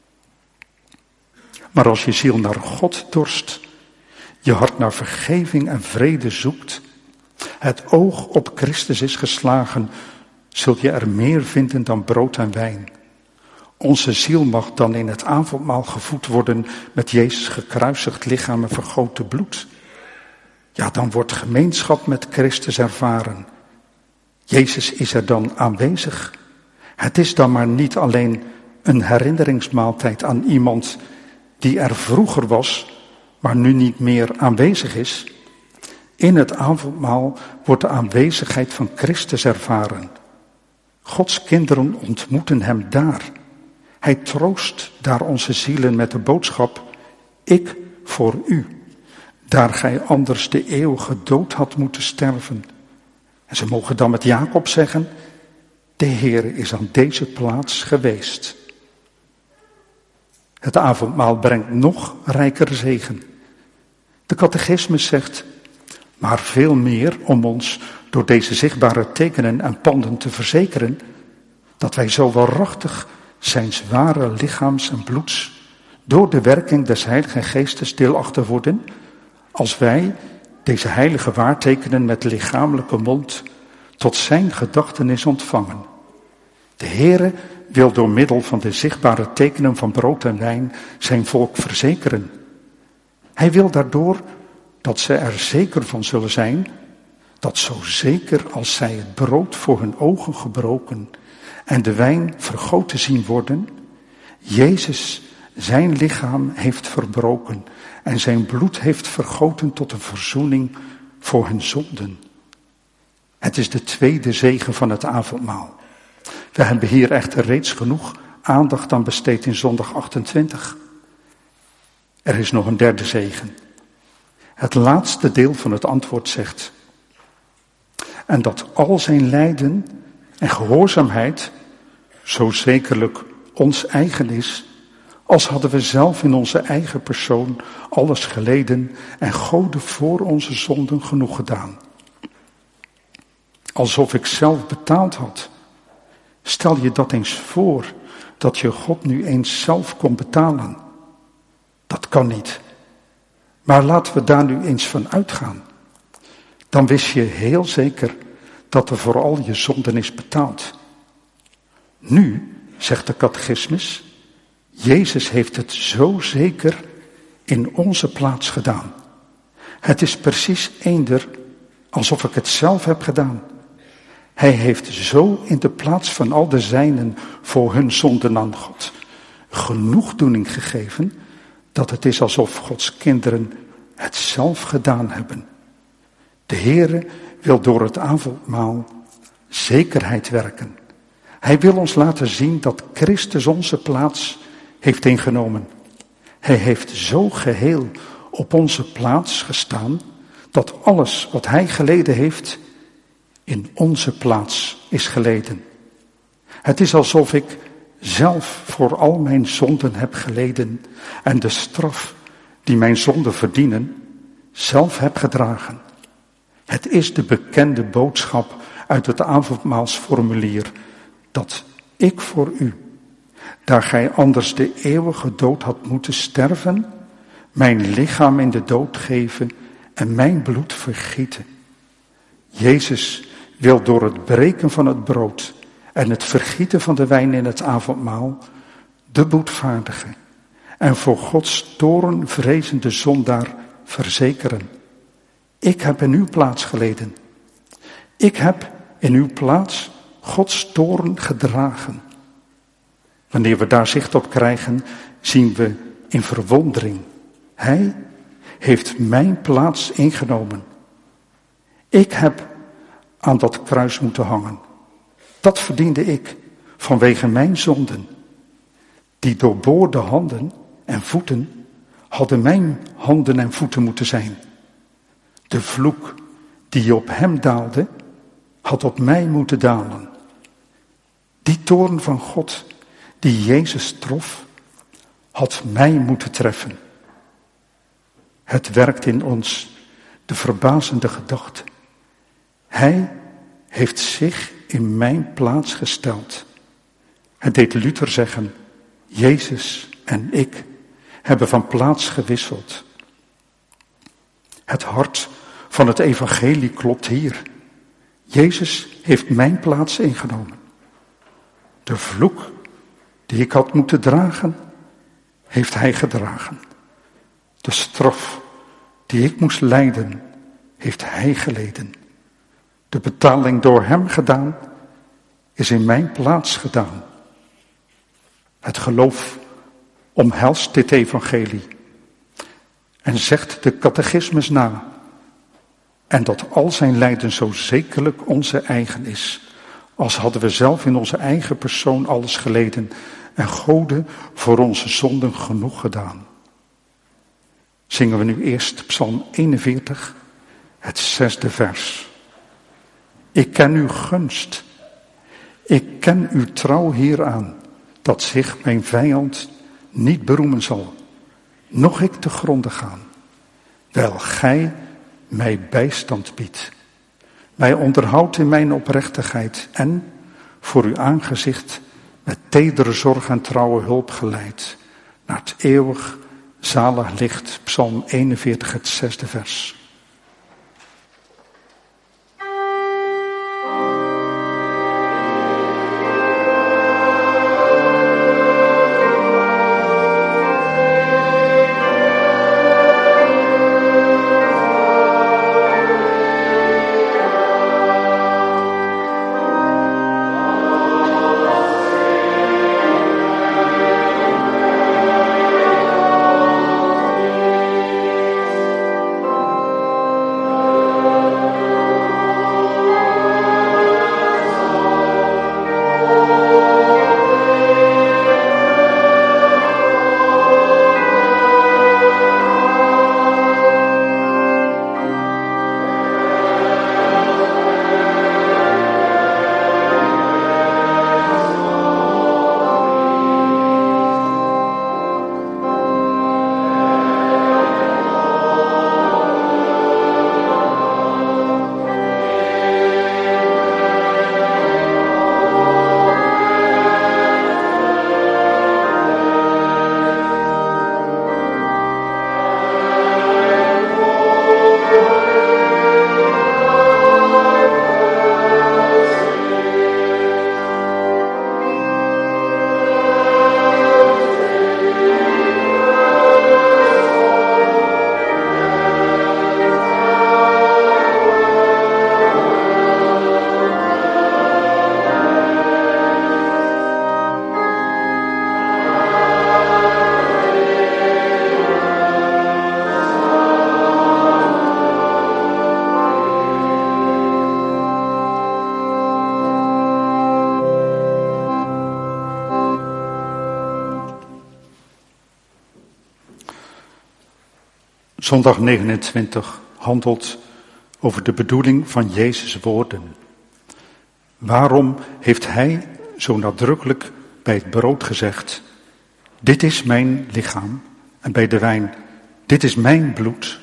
Maar als je ziel naar God dorst, je hart naar vergeving en vrede zoekt, het oog op Christus is geslagen, zul je er meer vinden dan brood en wijn. Onze ziel mag dan in het avondmaal gevoed worden met Jezus gekruisigd lichaam en vergoten bloed. Ja, dan wordt gemeenschap met Christus ervaren. Jezus is er dan aanwezig. Het is dan maar niet alleen een herinneringsmaaltijd aan iemand die er vroeger was, maar nu niet meer aanwezig is. In het avondmaal wordt de aanwezigheid van Christus ervaren. Gods kinderen ontmoeten hem daar. Hij troost daar onze zielen met de boodschap: ik voor u, daar gij anders de eeuwige dood had moeten sterven. En ze mogen dan met Jacob zeggen: de Heer is aan deze plaats geweest. Het avondmaal brengt nog rijker zegen. De catechismus zegt: maar veel meer om ons door deze zichtbare tekenen en panden te verzekeren dat wij zo waarachtig zijns ware lichaams en bloeds door de werking des Heiligen Geestes deelachtig worden, als wij deze heilige waartekenen met lichamelijke mond tot zijn gedachtenis ontvangen. De Heere wil door middel van de zichtbare tekenen van brood en wijn zijn volk verzekeren. Hij wil daardoor dat ze er zeker van zullen zijn, dat zo zeker als zij het brood voor hun ogen gebroken en de wijn vergoten zien worden, Jezus zijn lichaam heeft verbroken en zijn bloed heeft vergoten tot een verzoening voor hun zonden. Het is de tweede zegen van het avondmaal. We hebben hier echter reeds genoeg aandacht aan besteed in zondag achtentwintig. Er is nog een derde zegen. Het laatste deel van het antwoord zegt: en dat al zijn lijden en gehoorzaamheid zo zekerlijk ons eigen is, als hadden we zelf in onze eigen persoon alles geleden en Gode voor onze zonden genoeg gedaan. Alsof ik zelf betaald had. Stel je dat eens voor, dat je God nu eens zelf kon betalen. Dat kan niet. Maar laten we daar nu eens van uitgaan. Dan wist je heel zeker dat er voor al je zonden is betaald. Nu, zegt de catechismus, Jezus heeft het zo zeker in onze plaats gedaan. Het is precies eender alsof ik het zelf heb gedaan. Hij heeft zo in de plaats van al de zijnen voor hun zonden aan God genoegdoening gegeven, dat het is alsof Gods kinderen het zelf gedaan hebben. De Heere wil door het avondmaal zekerheid werken. Hij wil ons laten zien dat Christus onze plaats heeft ingenomen. Hij heeft zo geheel op onze plaats gestaan, dat alles wat hij geleden heeft, in onze plaats is geleden. Het is alsof ik zelf voor al mijn zonden heb geleden en de straf die mijn zonden verdienen, zelf heb gedragen. Het is de bekende boodschap uit het avondmaalsformulier, dat ik voor u, daar gij anders de eeuwige dood had moeten sterven, mijn lichaam in de dood geven en mijn bloed vergieten. Jezus wil door het breken van het brood en het vergieten van de wijn in het avondmaal de boetvaardige en voor Gods toorn vrezende zondaar verzekeren. Ik heb in uw plaats geleden. Ik heb in uw plaats Gods toorn gedragen. Wanneer we daar zicht op krijgen, zien we in verwondering. Hij heeft mijn plaats ingenomen. Ik heb aan dat kruis moeten hangen. Dat verdiende ik vanwege mijn zonden. Die doorboorde handen en voeten hadden mijn handen en voeten moeten zijn. De vloek die op hem daalde, had op mij moeten dalen. Die toorn van God die Jezus trof, had mij moeten treffen. Het werkt in ons de verbazende gedachte. Hij heeft zich in mijn plaats gesteld. Het deed Luther zeggen, Jezus en ik hebben van plaats gewisseld. Het hart van het evangelie klopt hier. Jezus heeft mijn plaats ingenomen. De vloek die ik had moeten dragen, heeft hij gedragen. De straf die ik moest lijden, heeft hij geleden. De betaling door hem gedaan, is in mijn plaats gedaan. Het geloof omhelst dit evangelie en zegt de catechismus na. En dat al zijn lijden zo zekerlijk onze eigen is, als hadden we zelf in onze eigen persoon alles geleden en Gode voor onze zonden genoeg gedaan. Zingen we nu eerst Psalm eenenveertig, het zesde vers. Ik ken uw gunst, ik ken uw trouw hieraan, dat zich mijn vijand niet beroemen zal, noch ik te gronde gaan, wel gij mij bijstand biedt, mij onderhoudt in mijn oprechtigheid en voor uw aangezicht met tedere zorg en trouwe hulp geleid, naar het eeuwig zalig licht, Psalm eenenveertig, het zesde vers. Zondag negenentwintig handelt over de bedoeling van Jezus' woorden. Waarom heeft hij zo nadrukkelijk bij het brood gezegd: dit is mijn lichaam, en bij de wijn: dit is mijn bloed?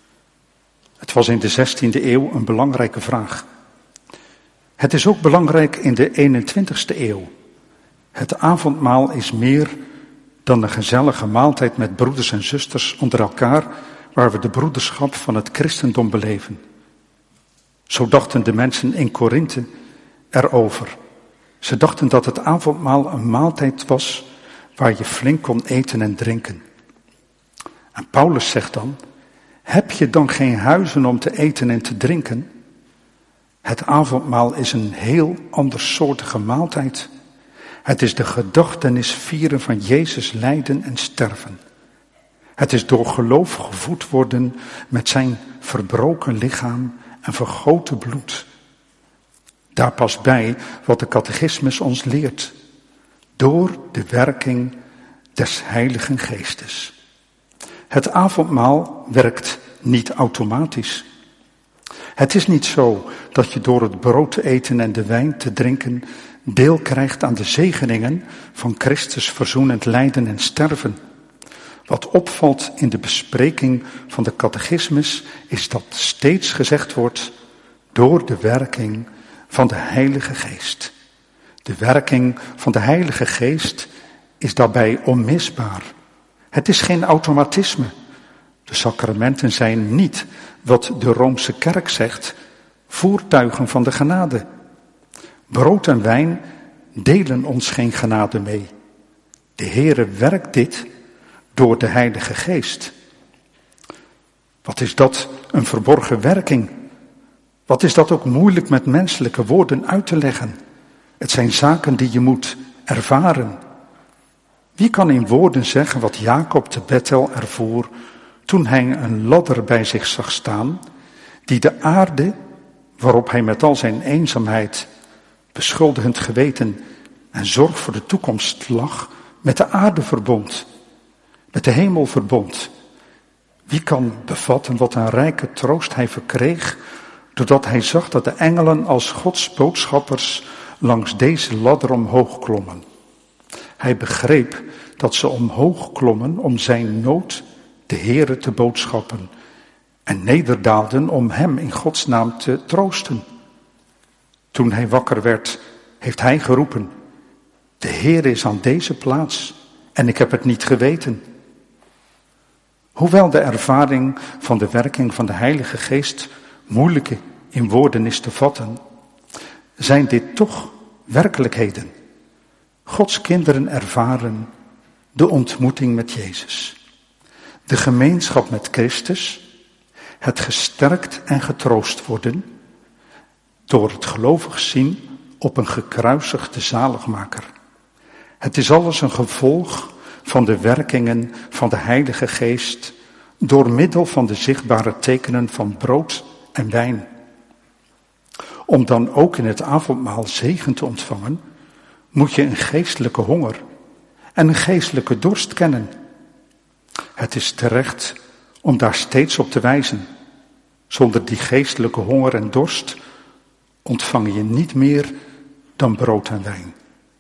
Het was in de zestiende eeuw een belangrijke vraag. Het is ook belangrijk in de eenentwintigste eeuw. Het avondmaal is meer dan een gezellige maaltijd met broeders en zusters onder elkaar, waar we de broederschap van het christendom beleven. Zo dachten de mensen in Korinthe erover. Ze dachten dat het avondmaal een maaltijd was waar je flink kon eten en drinken. En Paulus zegt dan: heb je dan geen huizen om te eten en te drinken? Het avondmaal is een heel andersoortige maaltijd. Het is de gedachtenis vieren van Jezus lijden en sterven. Het is door geloof gevoed worden met zijn verbroken lichaam en vergoten bloed. Daar past bij wat de catechismus ons leert. Door de werking des Heiligen Geestes. Het avondmaal werkt niet automatisch. Het is niet zo dat je door het brood te eten en de wijn te drinken deel krijgt aan de zegeningen van Christus verzoenend lijden en sterven. Wat opvalt in de bespreking van de catechismus is dat steeds gezegd wordt: door de werking van de Heilige Geest. De werking van de Heilige Geest is daarbij onmisbaar. Het is geen automatisme. De sacramenten zijn niet, wat de Roomse Kerk zegt, voertuigen van de genade. Brood en wijn delen ons geen genade mee. De Heere werkt dit door de Heilige Geest. Wat is dat een verborgen werking? Wat is dat ook moeilijk met menselijke woorden uit te leggen? Het zijn zaken die je moet ervaren. Wie kan in woorden zeggen wat Jacob te Bethel ervoer toen hij een ladder bij zich zag staan, die de aarde, waarop hij met al zijn eenzaamheid, beschuldigend geweten en zorg voor de toekomst lag, met de aarde verbond, met de hemel verbond? Wie kan bevatten wat een rijke troost hij verkreeg, doordat hij zag dat de engelen als Gods boodschappers langs deze ladder omhoog klommen? Hij begreep dat ze omhoog klommen om zijn nood de Heere te boodschappen en nederdaalden om hem in Gods naam te troosten. Toen hij wakker werd, heeft hij geroepen: de Heere is aan deze plaats en ik heb het niet geweten. Hoewel de ervaring van de werking van de Heilige Geest moeilijk in woorden is te vatten, zijn dit toch werkelijkheden. Gods kinderen ervaren de ontmoeting met Jezus, de gemeenschap met Christus, het gesterkt en getroost worden door het gelovig zien op een gekruisigde zaligmaker. Het is alles een gevolg van de werkingen van de Heilige Geest door middel van de zichtbare tekenen van brood en wijn. Om dan ook in het avondmaal zegen te ontvangen, moet je een geestelijke honger en een geestelijke dorst kennen. Het is terecht om daar steeds op te wijzen. Zonder die geestelijke honger en dorst ontvang je niet meer dan brood en wijn.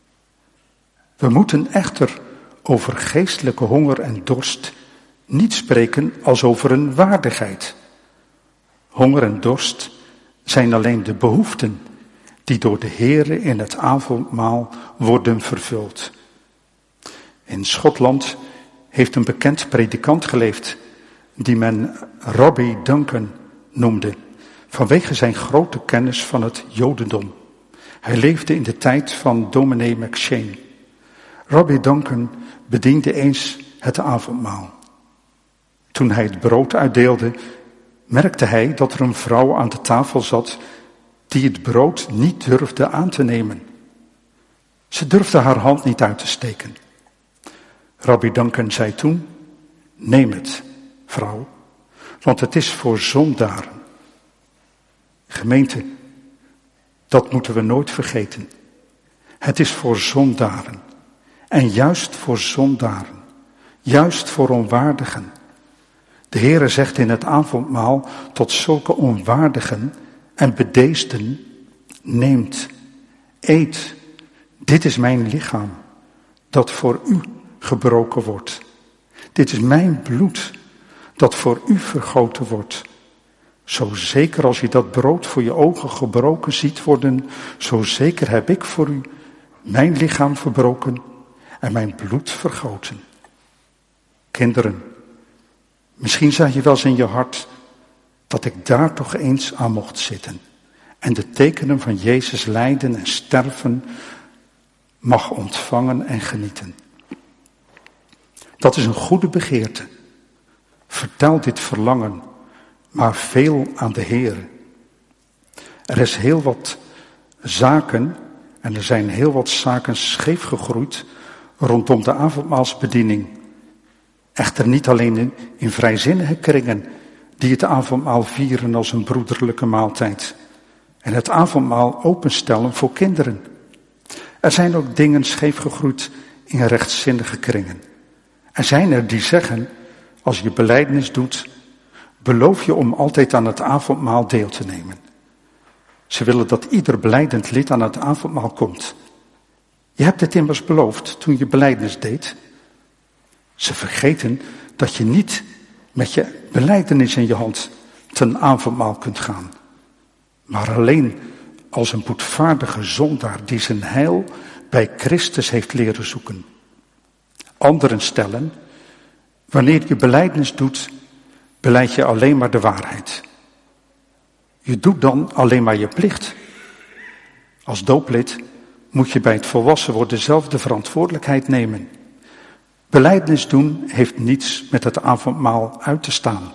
We moeten echter over geestelijke honger en dorst niet spreken als over een waardigheid. Honger en dorst zijn alleen de behoeften die door de Heere in het avondmaal worden vervuld. In Schotland heeft een bekend predikant geleefd die men Rabbi Duncan noemde, vanwege zijn grote kennis van het Jodendom. Hij leefde in de tijd van dominee McCheyne. Rabbi Duncan bediende eens het avondmaal. Toen hij het brood uitdeelde, merkte hij dat er een vrouw aan de tafel zat die het brood niet durfde aan te nemen. Ze durfde haar hand niet uit te steken. Rabbi Duncan zei toen: neem het, vrouw, want het is voor zondaren. Gemeente, dat moeten we nooit vergeten. Het is voor zondaren. En juist voor zondaren, juist voor onwaardigen, De Heere zegt in het avondmaal tot zulke onwaardigen en bedeesden: neemt, eet, dit is mijn lichaam, dat voor u gebroken wordt. Dit is mijn bloed, dat voor u vergoten wordt. Zo zeker als je dat brood voor je ogen gebroken ziet worden, zo zeker heb ik voor u mijn lichaam verbroken en mijn bloed vergoten. Kinderen, misschien zeg je wel eens in je hart dat ik daar toch eens aan mocht zitten en de tekenen van Jezus lijden en sterven mag ontvangen en genieten. Dat is een goede begeerte. Vertel dit verlangen, maar veel aan de Heer. Er is heel wat zaken en er zijn heel wat zaken scheef gegroeid rondom de avondmaalsbediening. Echter niet alleen in, in vrijzinnige kringen die het avondmaal vieren als een broederlijke maaltijd en het avondmaal openstellen voor kinderen. Er zijn ook dingen scheef gegroeid in rechtzinnige kringen. Er zijn er die zeggen, als je belijdenis doet, beloof je om altijd aan het avondmaal deel te nemen. Ze willen dat ieder belijdend lid aan het avondmaal komt. Je hebt het immers beloofd toen je belijdenis deed. Ze vergeten dat je niet met je belijdenis in je hand ten avondmaal kunt gaan. Maar alleen als een boetvaardige zondaar die zijn heil bij Christus heeft leren zoeken. Anderen stellen, wanneer je belijdenis doet, belijd je alleen maar de waarheid. Je doet dan alleen maar je plicht. Als dooplid moet je bij het volwassen worden zelf de verantwoordelijkheid nemen. Belijdenis doen heeft niets met het avondmaal uit te staan.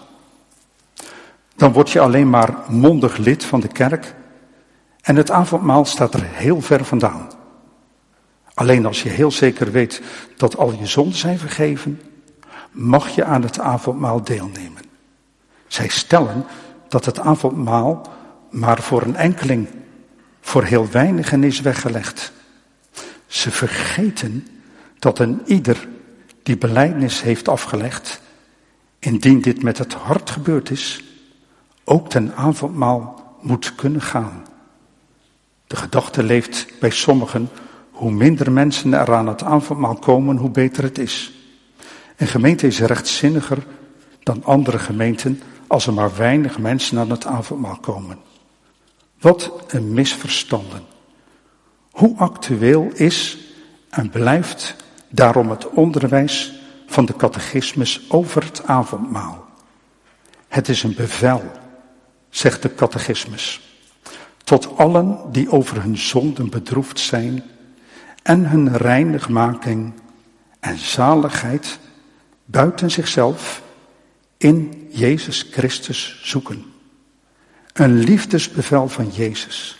Dan word je alleen maar mondig lid van de kerk en het avondmaal staat er heel ver vandaan. Alleen als je heel zeker weet dat al je zonden zijn vergeven, mag je aan het avondmaal deelnemen. Zij stellen dat het avondmaal maar voor een enkeling, voor heel weinigen is weggelegd. Ze vergeten dat een ieder die belijdenis heeft afgelegd, indien dit met het hart gebeurd is, ook ten avondmaal moet kunnen gaan. De gedachte leeft bij sommigen, hoe minder mensen er aan het avondmaal komen, hoe beter het is. Een gemeente is rechtzinniger dan andere gemeenten als er maar weinig mensen aan het avondmaal komen. Wat een misverstanden. Hoe actueel is en blijft daarom het onderwijs van de catechismus over het avondmaal? Het is een bevel, zegt de catechismus, tot allen die over hun zonden bedroefd zijn en hun reinigmaking en zaligheid buiten zichzelf in Jezus Christus zoeken. Een liefdesbevel van Jezus,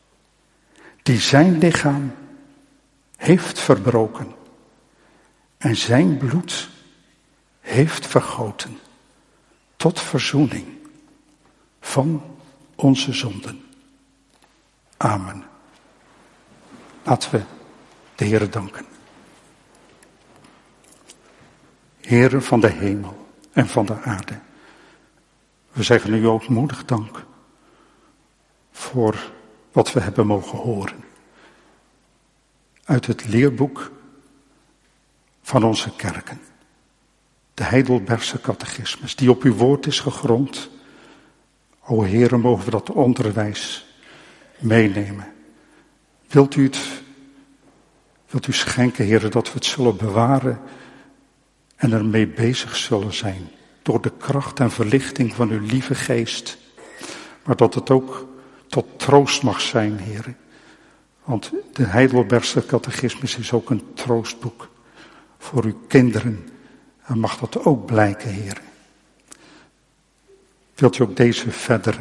die zijn lichaam heeft verbroken en zijn bloed heeft vergoten tot verzoening van onze zonden. Amen. Laten we de Heere danken. Heere van de hemel en van de aarde, we zeggen u ook moedig dank voor wat we hebben mogen horen uit het leerboek van onze kerken. De Heidelbergse catechismus, die op uw woord is gegrond. O Heere, mogen we dat onderwijs meenemen. Wilt u het, wilt u schenken, Heere, dat we het zullen bewaren en ermee bezig zullen zijn. Door de kracht en verlichting van uw lieve geest. Maar dat het ook tot troost mag zijn, Heere. Want de Heidelbergse catechismus is ook een troostboek voor uw kinderen. En mag dat ook blijken, Heere. Wilt u ook deze verdere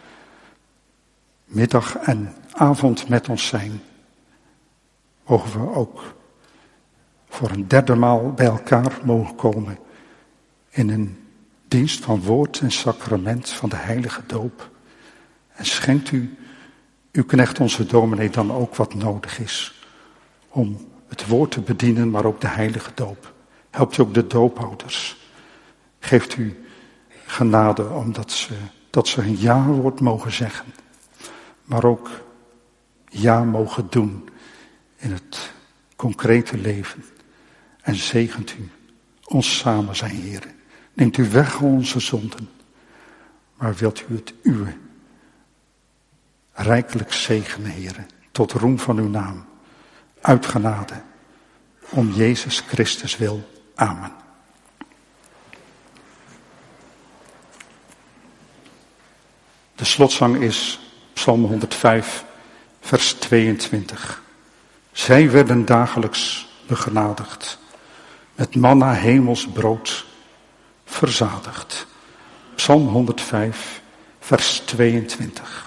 middag en avond met ons zijn? Mogen we ook voor een derde maal bij elkaar mogen komen in een dienst van woord en sacrament van de heilige doop. En schenkt u, uw knecht onze dominee, dan ook wat nodig is om het woord te bedienen, maar ook de heilige doop. Helpt u ook de doophouders. Geeft u genade omdat ze, dat ze een ja-woord mogen zeggen. Maar ook ja mogen doen in het concrete leven. En zegent u ons samen zijn, Heer. Neemt u weg onze zonden. Maar wilt u het uwe rijkelijk zegenen, Heer. Tot roem van uw naam. Uit genade. Om Jezus Christus wil. Amen. De slotzang is Psalm honderdvijf, vers tweeëntwintig. Zij werden dagelijks begenadigd, met manna hemels brood verzadigd. Psalm honderdvijf, vers tweeëntwintig.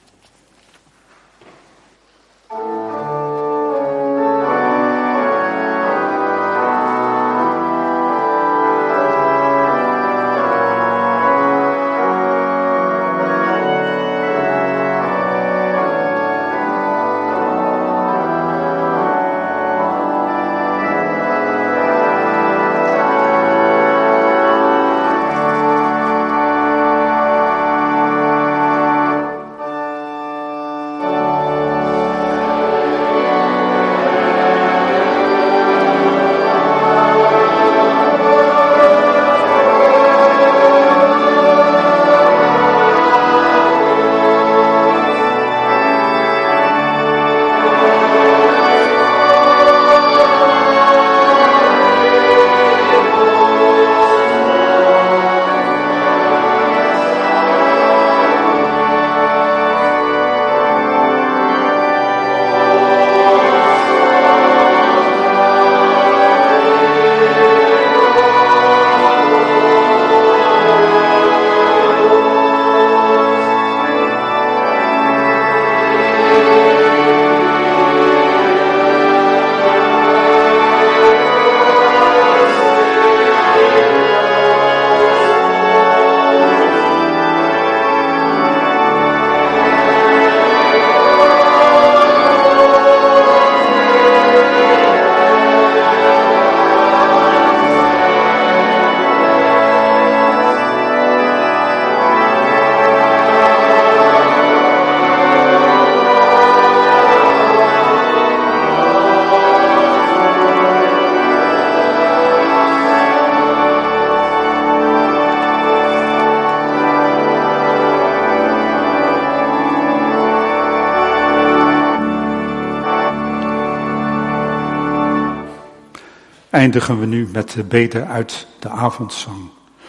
Eindigen we nu met de bede uit de avondzang.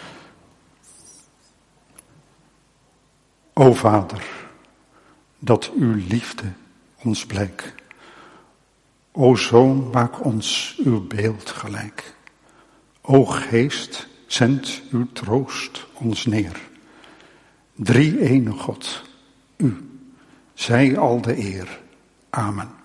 O Vader, dat uw liefde ons blijk. O Zoon, maak ons uw beeld gelijk. O Geest, zend uw troost ons neer. Drie ene God, u, zij al de eer. Amen.